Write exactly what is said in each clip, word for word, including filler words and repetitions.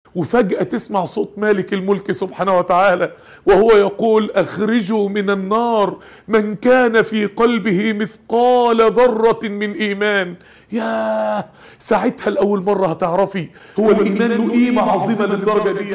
وفجأة تسمع صوت مالك الملك سبحانه وتعالى وهو يقول: اخرجوا من النار من كان في قلبه مثقال ذرة من ايمان. ياه، ساعتها لأول مرة هتعرفي هو الايمان له قيمة عظيمة للدرجة دي.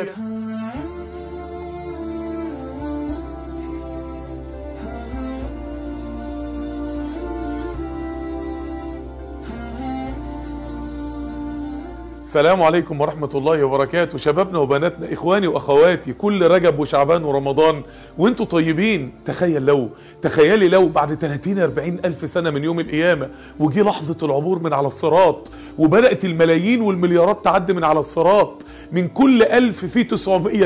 السلام عليكم ورحمة الله وبركاته، شبابنا وبناتنا، إخواني وأخواتي، كل رجب وشعبان ورمضان وانتوا طيبين. تخيل لو تخيلي لو بعد ثلاثين أربعين ألف سنة من يوم القيامة وجي لحظة العبور من على الصراط وبدأت الملايين والمليارات تعدي من على الصراط، من كل ألف في تسعمائة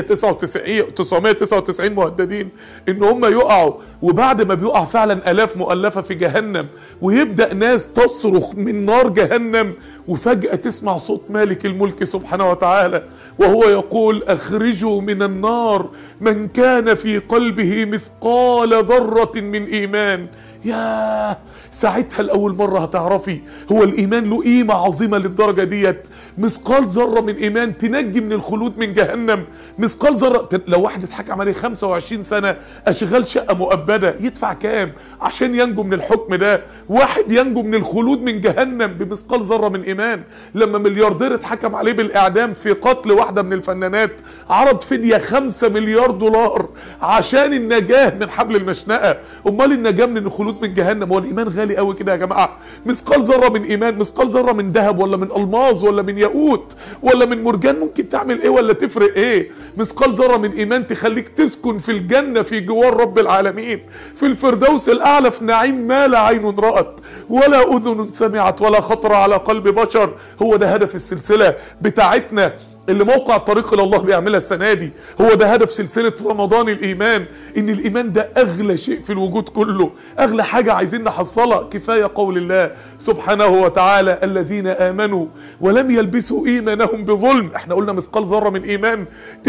وتسعة وتسعين مهددين إن هم يقعوا، وبعد ما بيقع فعلا آلاف مؤلفة في جهنم ويبدأ ناس تصرخ من نار جهنم، وفجأة تسمع صوت مالك الملك سبحانه وتعالى وهو يقول: اخرجوا من النار من كان في قلبه مثقال ذرة من ايمان. ياه، ساعتها لأول مرة هتعرفي هو الإيمان له قيمة عظيمة للدرجة ديت. مثقال ذرة من إيمان تنجي من الخلود من جهنم. مثقال ذرة، لو واحد اتحكم عليه خمسة وعشرين سنة أشغال شقة مؤبدة يدفع كام عشان ينجو من الحكم ده؟ واحد ينجو من الخلود من جهنم بمثقال ذرة من إيمان. لما ملياردير اتحكم عليه بالإعدام في قتل واحدة من الفنانات عرض فدية خمسة مليار دولار عشان النجاة من حبل المشنقة. أمال النجاة من الخلود من جهنم؟ هو الإيمان غالي قوي كده يا جماعة؟ مثقال ذرة من إيمان، مثقال ذرة من ذهب ولا من ألماظ ولا من ياقوت ولا من مرجان ممكن تعمل إيه ولا تفرق إيه؟ مثقال ذرة من إيمان تخليك تسكن في الجنة في جوار رب العالمين في الفردوس الأعلى في نعيم ما لا عين رأت ولا أذن سمعت ولا خطر على قلب بشر. هو ده هدف السلسلة بتاعتنا اللي موقع الطريق الى الله بيعملها السنه دي. هو ده هدف سلسله رمضان، الايمان. ان الايمان ده اغلى شيء في الوجود كله، اغلى حاجه عايزين نحصلها. كفايه قول الله سبحانه وتعالى: الذين امنوا ولم يلبسوا ايمانهم بظلم. احنا قلنا مثقال ذره من ايمان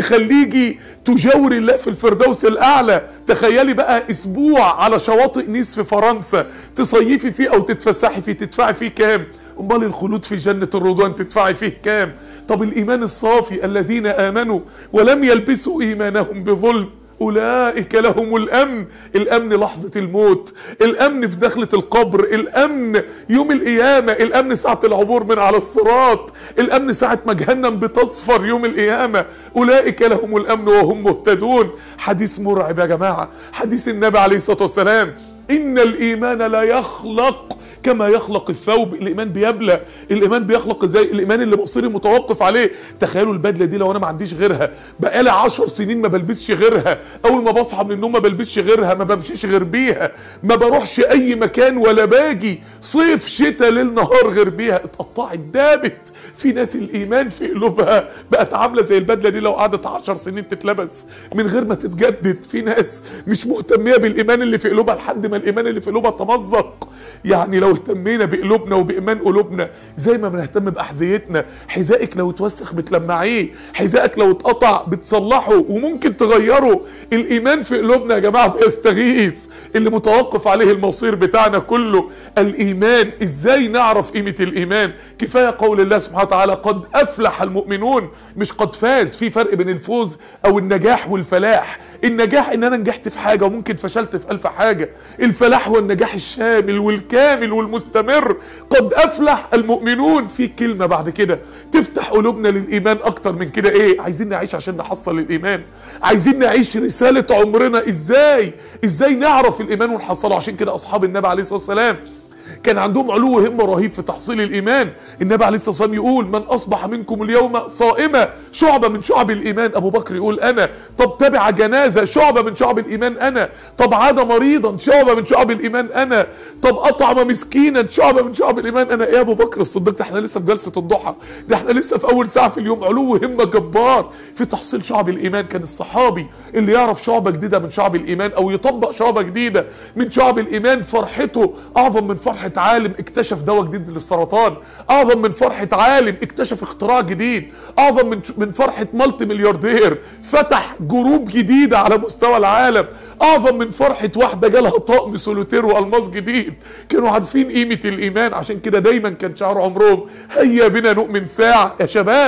تخليكي تجاور الله في الفردوس الاعلى. تخيلي بقى اسبوع على شواطئ نيس في فرنسا تصيفي فيه او تتفسحي فيه، تدفعي فيه كام؟ امال الخلود في جنة الرضوان تدفعي فيه كام؟ طب الايمان الصافي: الذين امنوا ولم يلبسوا ايمانهم بظلم اولئك لهم الامن. الامن لحظة الموت، الامن في دخلة القبر، الامن يوم القيامة، الامن ساعة العبور من على الصراط، الامن ساعة ما جهنم بتصفر يوم القيامة. اولئك لهم الامن وهم مهتدون. حديث مرعب يا جماعة، حديث النبي عليه الصلاة والسلام: ان الايمان لا يخلق كما يخلق الثوب. الايمان بيبلى. الايمان بيخلق ازاي؟ الايمان اللي مصيري متوقف عليه. تخيلوا البدله دي لو انا ما عنديش غيرها، بقالي عشر سنين ما بلبسش غيرها، اول ما بصحى من النوم ما بلبسش غيرها، ما بمشيش غير بيها، ما بروحش اي مكان ولا باجي صيف شتاء ليل نهار غير بيها، اتقطعت دابت. في ناس الايمان في قلوبها بقت عامله زي البدله دي لو قعدت عشر سنين تتلبس من غير ما تتجدد. في ناس مش مهتميه بالايمان اللي في قلوبها لحد ما الايمان اللي في قلوبها تمزق. يعني لو اهتمينا بقلوبنا وبايمان قلوبنا زي ما بنهتم باحذيتنا، حذائك لو اتوسخ بتلمعيه، حذائك لو اتقطع بتصلحه وممكن تغيره. الايمان في قلوبنا يا جماعه بيستغيث، اللي متوقف عليه المصير بتاعنا كله. الايمان، ازاي نعرف قيمه الايمان؟ كفايه قول الله سبحانه وتعالى: قد افلح المؤمنون. مش قد فاز، في فرق بين الفوز او النجاح والفلاح. النجاح ان انا نجحت في حاجه وممكن فشلت في الف حاجه، الفلاح هو النجاح الشامل والكامل والمستمر. قد افلح المؤمنون. في كلمه بعد كده تفتح قلوبنا للايمان اكتر من كده ايه؟ عايزين نعيش عشان نحصل الايمان، عايزين نعيش رساله عمرنا. ازاي ازاي نعرف الايمان ونحصله؟ عشان كده اصحاب النبي عليه الصلاه والسلام كان عندهم علو همة رهيب في تحصيل الإيمان. النبي عليه الصلاة والسلام يقول: من أصبح منكم اليوم صائمة، شعبة من شعب الإيمان. أبو بكر يقول: أنا. طب تبع جنازة، شعبة من شعب الإيمان أنا. طب عاد مريضا، شعبة من شعب الإيمان أنا. طب أطعم مسكينا، شعبة من شعب الإيمان أنا. إيه يا أبو بكر الصديق؟ ده احنا لسه في جلسة الضحى، ده احنا لسه في أول ساعة في اليوم. علو همة جبار في تحصيل شعب الإيمان. كان الصحابي اللي يعرف شعبة جديدة من شعب الإيمان أو يطبق شعبة جديدة من شعب الإيمان فرحته أعظم من فرحة عالم اكتشف دواء جديد للسرطان، اعظم من فرحة عالم اكتشف اختراع جديد، اعظم من من فرحة مالتي ملياردير فتح جروب جديدة على مستوى العالم، اعظم من فرحة واحدة جالها طقم سولوتير والماس جديد. كانوا عارفين قيمة الايمان. عشان كده دايما كان شعار عمرهم: هيا بنا نؤمن ساعة. يا شباب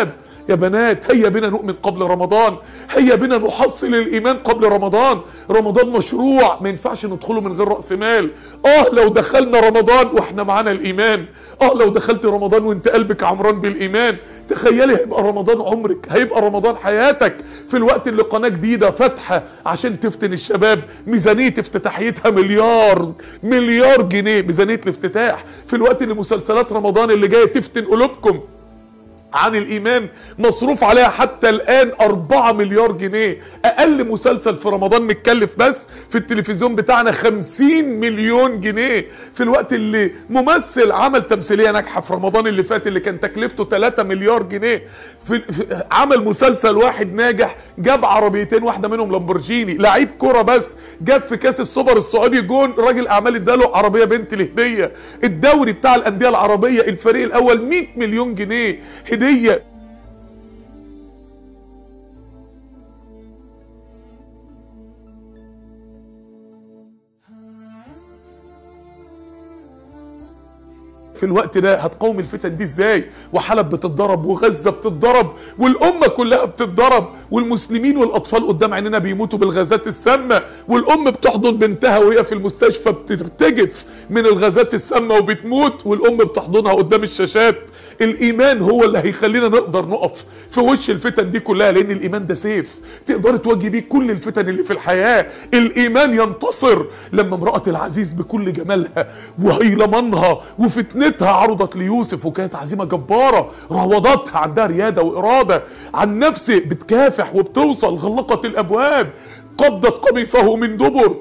يا بنات هيا بنا نؤمن قبل رمضان، هيا بنا نحصل الايمان قبل رمضان. رمضان مشروع ما ينفعش ندخله من غير راس مال. اه لو دخلنا رمضان واحنا معانا الايمان، اه لو دخلت رمضان وانت قلبك عمران بالايمان، تخيلي هيبقى رمضان عمرك، هيبقى رمضان حياتك. في الوقت اللي قناه جديده فاتحه عشان تفتن الشباب، ميزانيه افتتاحيتها مليار مليار جنيه ميزانيه الافتتاح، في الوقت اللي مسلسلات رمضان اللي جايه تفتن قلوبكم عن الايمان مصروف عليها حتى الان أربعة مليار جنيه. اقل مسلسل في رمضان متكلف بس في التلفزيون بتاعنا خمسين مليون جنيه، في الوقت اللي ممثل عمل تمثيليه ناجحه في رمضان اللي فات اللي كان تكلفته ثلاثة مليار جنيه، في عمل مسلسل واحد ناجح جاب عربيتين، واحده منهم لامبورجيني. لعيب كوره بس جاب في كاس السوبر السعودي جون، راجل اعمال اداله عربيه بنت الهديه. الدوري بتاع الانديه العربيه الفريق الاول مئة مليون جنيه هديه. في الوقت ده هتقاوم الفتن دي ازاي؟ وحلب بتتضرب وغزة بتتضرب والامة كلها بتتضرب، والمسلمين والاطفال قدام عيننا بيموتوا بالغازات السامة، والام بتحضن بنتها وهي في المستشفى بترتجف من الغازات السامة وبتموت، والام بتحضنها قدام الشاشات. الايمان هو اللي هيخلينا نقدر نقف في وش الفتن دي كلها، لان الايمان ده سيف تقدر تواجه بيه كل الفتن اللي في الحياة. الايمان ينتصر. لما امرأة العزيز بكل جمالها وهيلمانها وفتنتها عرضت ليوسف، وكانت عزيمة جبارة راودتها، عندها ريادة وإرادة عن نفسه، بتكافح وبتوصل، غلقت الأبواب، قضت قميصه من دبر،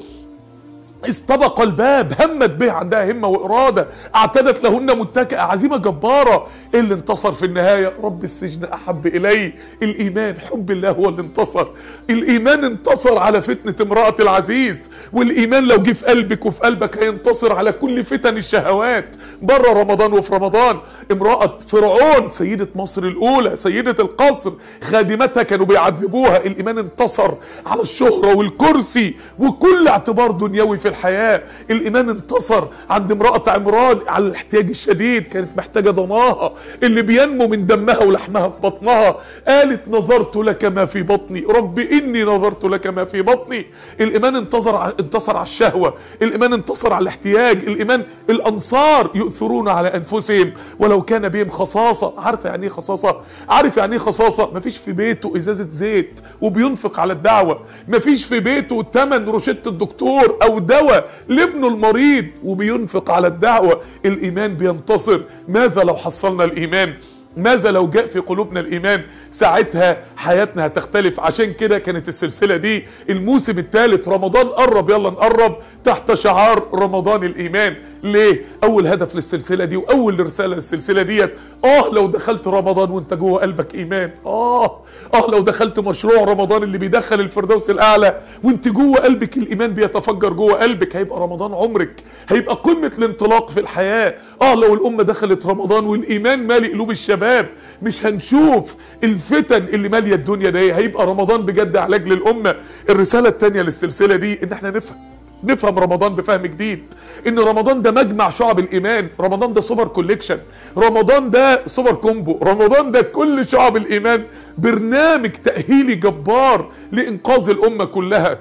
استبق الباب، همت به، عندها همة وإرادة، اعتدت لهن متكئة، عزيمة جبارة. ايه اللي انتصر في النهاية؟ رب السجن أحب إلي. الإيمان، حب الله هو اللي انتصر. الإيمان انتصر على فتنة امرأة العزيز، والإيمان لو جه في قلبك وفي قلبك هينتصر على كل فتن الشهوات بره رمضان وفي رمضان. امرأة فرعون سيدة مصر الأولى، سيدة القصر، خادمتها كانوا بيعذبوها، الإيمان انتصر على الشهرة والكرسي وكل اعتبار دنيوي في الحياة. الإيمان انتصر عند امرأة عمران على الاحتياج الشديد، كانت محتاجة ضناها اللي بينمو من دمها ولحمها في بطنها. قالت نظرت لك ما في بطني، رب إني نظرت لك ما في بطني. الإيمان انتصر انتصر على الشهوة، الإيمان انتصر على الاحتياج. الإيمان، الأنصار يؤثرون على أنفسهم ولو كان بهم خصاصة. عارفة يعني ايه خصاصة؟ عارف يعني ايه خصاصة؟ مفيش في بيته إزازة زيت وبينفق على الدعوة، مفيش في بيته تمن روشتة الدكتور أو دواء لابنه المريض وبينفق على الدعوة. الإيمان بينتصر. ماذا لو حصلنا الإيمان؟ ماذا لو جاء في قلوبنا الإيمان؟ ساعتها حياتنا هتختلف. عشان كده كانت السلسلة دي الموسم الثالث، رمضان قرب يلا نقرب، تحت شعار رمضان الإيمان. ليه؟ أول هدف للسلسلة دي وأول رسالة للسلسلة ديت، آه لو دخلت رمضان وانت جوه قلبك إيمان، آه آه لو دخلت مشروع رمضان اللي بيدخل الفردوس الأعلى وانت جوه قلبك الإيمان بيتفجر جوه قلبك، هيبقى رمضان عمرك، هيبقى قمة الانطلاق في الحياة. آه لو الأمة دخلت رمضان والإيمان مالي قلوب الشباب، مش هنشوف الفتن اللي مالية الدنيا دي، هيبقى رمضان بجد علاج للأمة. الرسالة التانية للسلسلة دي إن احنا نفهم نفهم رمضان بفهم جديد، ان رمضان ده مجمع شعب الايمان، رمضان ده سوبر كوليكشن، رمضان ده سوبر كومبو، رمضان ده كل شعب الايمان، برنامج تأهيلي جبار لإنقاذ الأمة كلها.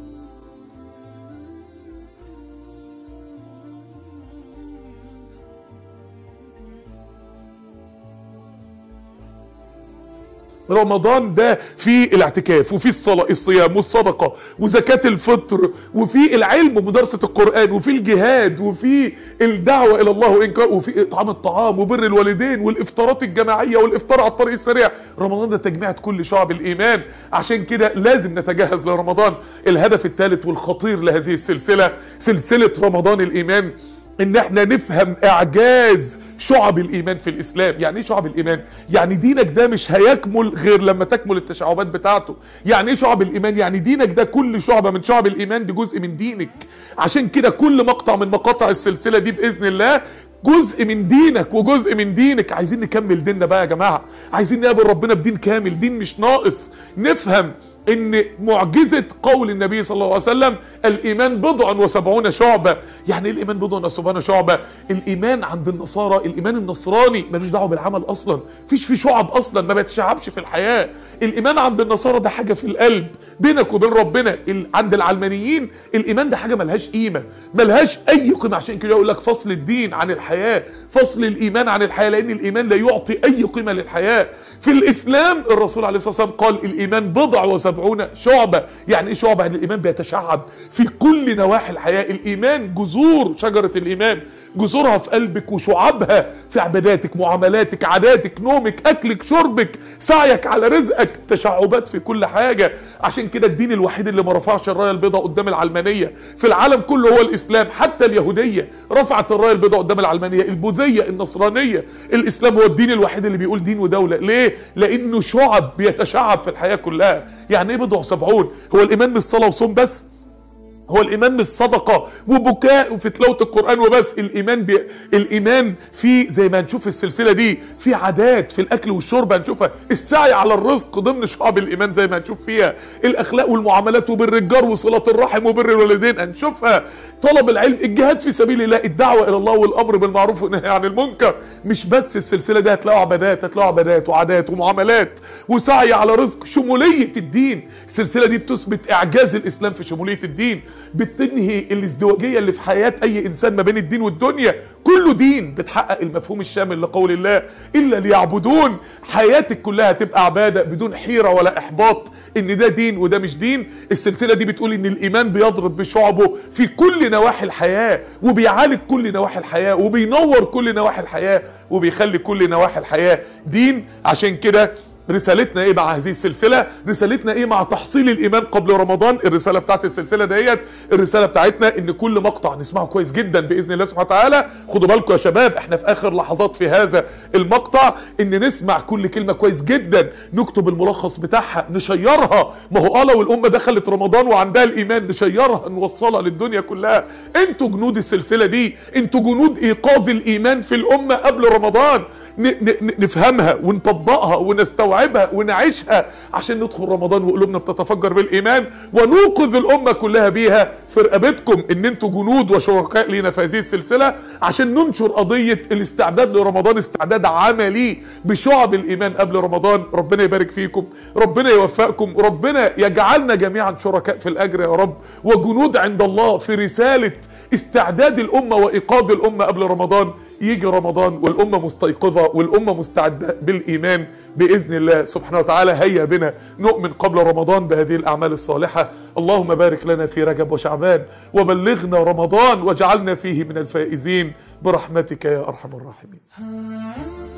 رمضان ده فيه الاعتكاف وفيه الصلاة الصيام والصدقة وزكاة الفطر وفيه العلم ومدارسة القرآن وفيه الجهاد وفيه الدعوة إلى الله وإنكار وفيه إطعام الطعام وبر الوالدين والإفطارات الجماعية والإفطار على الطريق السريع. رمضان ده تجميعة كل شعب الإيمان. عشان كده لازم نتجهز لرمضان. الهدف الثالث والخطير لهذه السلسلة، سلسلة رمضان الإيمان، ان احنا نفهم اعجاز شعب الايمان في الاسلام. يعني ايه شعب الايمان؟ يعني دينك ده مش هيكمل غير لما تكمل التشعبات بتاعته. يعني ايه شعب الايمان؟ يعني دينك ده كل شعبة من شعب الايمان دي جزء من دينك. عشان كده كل مقطع من مقاطع السلسلة دي باذن الله جزء من دينك وجزء من دينك. عايزين نكمل ديننا بقى يا جماعة، عايزين نقابل ربنا بدين كامل، دين مش ناقص. نفهم ان معجزة قول النبي صلى الله عليه وسلم الايمان بضع وسبعون شعبة. يعني الايمان بضع وسبعون شعبة؟ الايمان عند النصارى، الايمان النصراني ملوش دعوه بالعمل اصلا، مفيش فيه شعب اصلا، ما بيتشعبش في الحياه. الايمان عند النصارى ده حاجه في القلب بينك وبين ربنا. عند العلمانيين الايمان ده حاجه ملهاش قيمه، ملهاش اي قيمه. عشان كده يقول لك فصل الدين عن الحياه، فصل الايمان عن الحياه، لان الايمان لا يعطي اي قيمه للحياه. في الاسلام الرسول عليه الصلاه والسلام قال الايمان بضع وسبعون شعبه. يعني ايه شعبه؟ يعني الايمان بيتشعب في كل نواحي الحياه. الايمان جذور شجره الايمان، جذورها في قلبك وشعابها في عباداتك، معاملاتك، عاداتك، نومك، اكلك، شربك، سعيك على رزقك، تشعبات في كل حاجه. عشان كده الدين الوحيد اللي ما رفعش الرايه البيضاء قدام العلمانيه في العالم كله هو الاسلام. حتى اليهوديه رفعت الرايه البيضاء قدام العلمانيه، البوذيه، النصرانيه. الاسلام هو الدين الوحيد اللي بيقول دين ودوله. ليه؟ لانه شعب بيتشعب في الحياه كلها. يعني ايه بضع وسبعون؟ هو الايمان مش صلاه وصوم بس، هو الايمان مش صدقه وبكاء وفي تلاوه القران وبس. الايمان بي... الايمان في زي ما هنشوف في السلسله دي في عادات في الاكل والشرب هنشوفها، السعي على الرزق ضمن شعب الايمان زي ما هنشوف فيها، الاخلاق والمعاملات وبر الجار وصله الرحم وبر الوالدين هنشوفها، طلب العلم، الجهاد في سبيل الله، الدعوه الى الله والامر بالمعروف والنهي عن المنكر. مش بس السلسله دي هتلاقوا عبادات، هتلاقوا عبادات وعادات ومعاملات وسعي على رزق، شموليه الدين. السلسله دي بتثبت اعجاز الاسلام في شموليه الدين، بتنهي الازدواجيه اللي في حياه اي انسان ما بين الدين والدنيا. كله دين، بتحقق المفهوم الشامل لقول الله الا ليعبدون. حياتك كلها تبقى عباده بدون حيره ولا احباط ان ده دين وده مش دين. السلسله دي بتقول ان الايمان بيضرب بشعبه في كل نواحي الحياه، وبيعالج كل نواحي الحياه، وبينور كل نواحي الحياه، وبيخلي كل نواحي الحياه دين. عشان كده رسالتنا ايه مع هذه السلسله؟ رسالتنا ايه مع تحصيل الايمان قبل رمضان؟ الرساله بتاعت السلسله ديت، الرساله بتاعتنا ان كل مقطع نسمعه كويس جدا باذن الله سبحانه وتعالى. خدوا بالكم يا شباب، احنا في اخر لحظات في هذا المقطع، ان نسمع كل كلمه كويس جدا، نكتب الملخص بتاعها، نشيرها. ما هو اه لو الامه دخلت رمضان وعندها الايمان نشيرها، نوصلها للدنيا كلها. انتوا جنود السلسله دي، انتوا جنود ايقاظ الايمان في الامه قبل رمضان. نفهمها ونطبقها ونستوعبها ونعيشها عشان ندخل رمضان وقلوبنا بتتفجر بالايمان، ونوقظ الامه كلها بيها في رقبتكم ان انتوا جنود وشركاء لينا في هذه السلسله، عشان ننشر قضيه الاستعداد لرمضان استعداد عملي بشعب الايمان قبل رمضان. ربنا يبارك فيكم، ربنا يوفقكم، ربنا يجعلنا جميعا شركاء في الاجر يا رب، وجنود عند الله في رساله استعداد الامه وايقاظ الامه قبل رمضان. يجي رمضان والامه مستيقظه والامه مستعده بالايمان باذن الله سبحانه وتعالى. هيا بنا نؤمن قبل رمضان بهذه الاعمال الصالحه. اللهم بارك لنا في رجب وشعبان، وبلغنا رمضان واجعلنا فيه من الفائزين برحمتك يا ارحم الراحمين.